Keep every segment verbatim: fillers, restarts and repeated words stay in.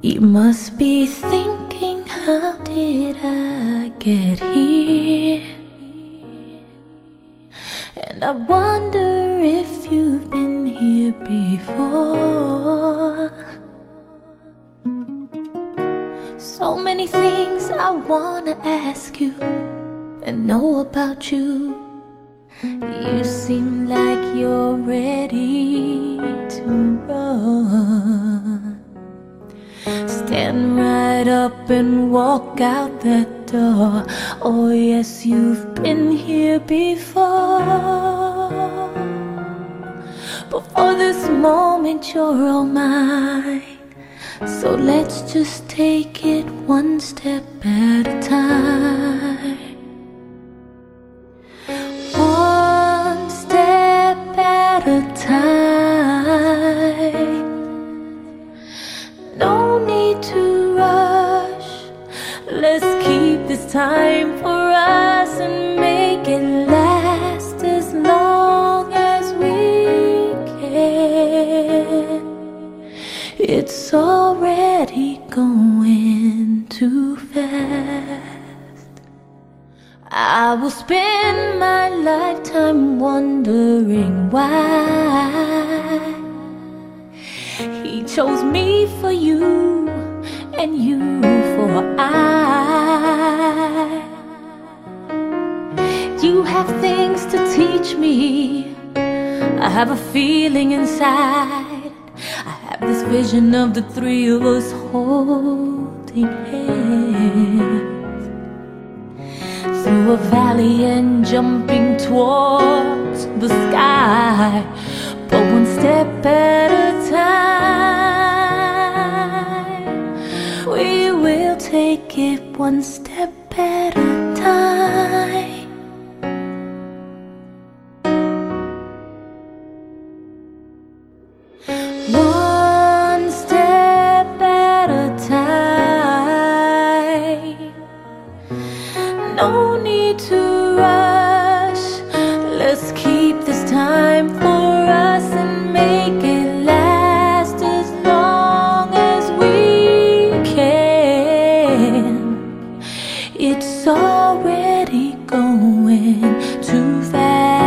You must be thinking, how did I get here? And I wonder if you've been here before. So many things I wanna ask you and know about you. You seem like you're ready to run. Stand right up and walk out that door. Oh yes, you've been here before. But for this moment you're all mine. So let's just take it one step at a time. One step at a time. No need to rush. Let's keep this time for us and make it last as long as we can. It's already going too fast. I will spend my lifetime wondering why He chose me for you and you for I. You have things to teach me. I have a feeling inside. I have this vision of the three of us holding hands through a valley and jumping towards the sky. But one step at a time, we will take it one step at a time. One step at a time. No need to rush. Let's keep this time for us and make it last as long as we can. It's already going too fast.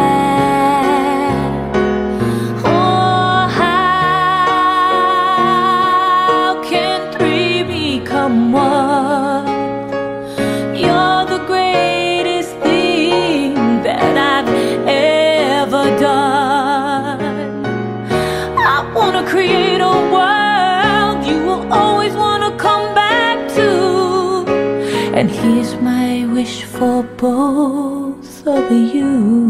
Oh, how can three become one? You're the greatest thing that I've ever done. I wanna create a world you will always wanna come back to. And here's my wish for both of you.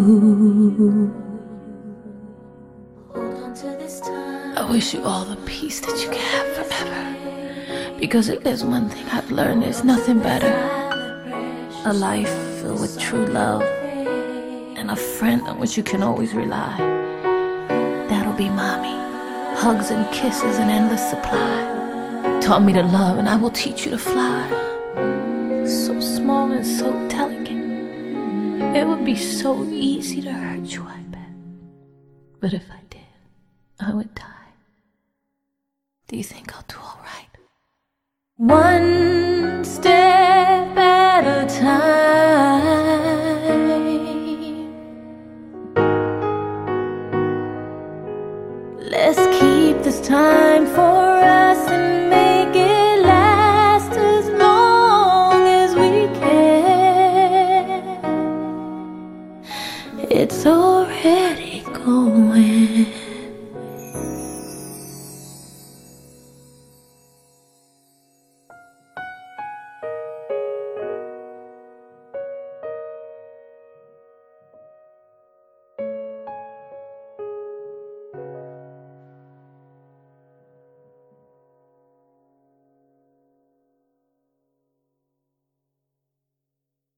Hold on to this time. I wish you all the peace that you can have forever. Because if there's one thing I've learned, there's nothing better. A life filled with true love and a friend on which you can always rely. That'll be mommy. Hugs and kisses, an endless supply. Taught me to love and I will teach you to fly. So small and so delicate. It would be so easy to hurt you, I bet. But if I did, I would die. Do you think I'll do all right? One step at a time. Let's keep this time for us and make it last as long as we can. It's already going